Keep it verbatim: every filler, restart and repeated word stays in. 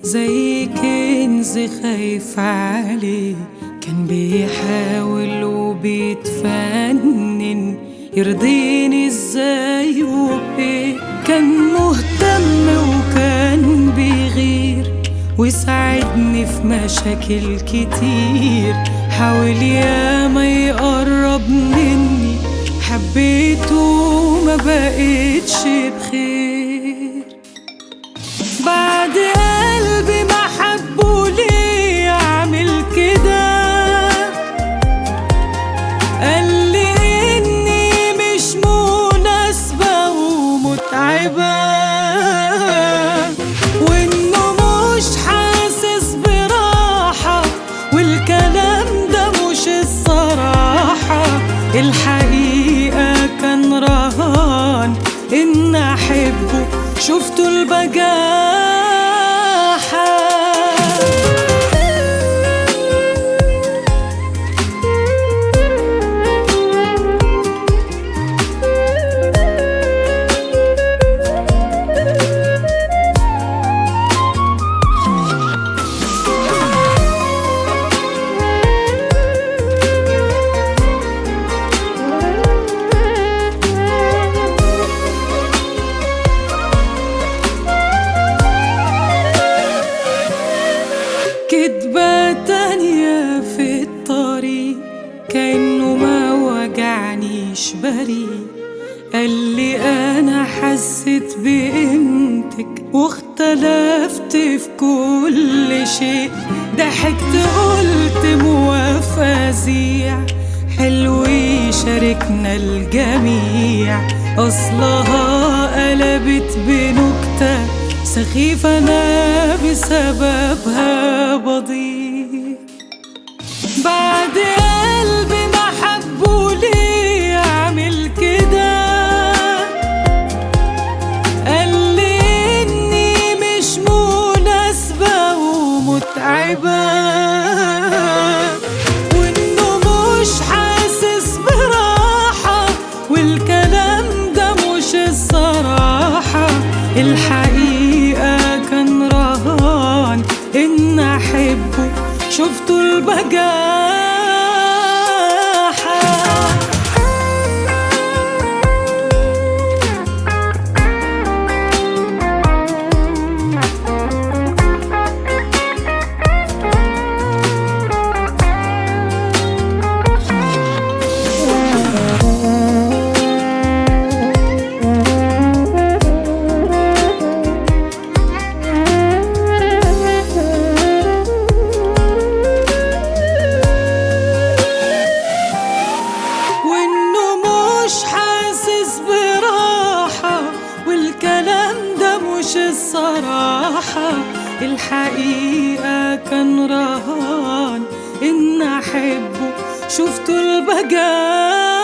زي كنز خايف عليه، كان بيحاول وبيتفنن يرضيني ازاي وبايه. كان مهتم وكان بيغير ويساعدني في مشاكل كتير، حاول ياما يقرب مني، حبيته ما بقيتش بخير. بعد قلبي ما حبه ليه اعمل كده، قال لي اني مش مناسبة ومتعبة، وانه مش حاسس براحة، والكلام ده مش الصراحة. الحقيقة كان رهان ان احبه، شفتوا البجاحة. كدبة تانية في الطريق، كأنه ما وجعنيش بريء، قال لي أنا حسيت بقيمتك واختلفت في كل شيء. ضحكت قلت موافقة زيع، حلو يشاركنا الجميع، أصلها قلبت بنكتة سخيفة أنا بسببها بضيع. بعد قلبي ما حبه ليه أعمل كده، قال لي إني مش مناسبة ومتعبة، وإنه مش حاسس براحة، والكلام ده مش الصراحة. الحقيقة كان رهان إن أحبه، شفتوا البجاحة. الصراحة الحقيقة كان رهان إن أحبه، شفتوا البجاحة.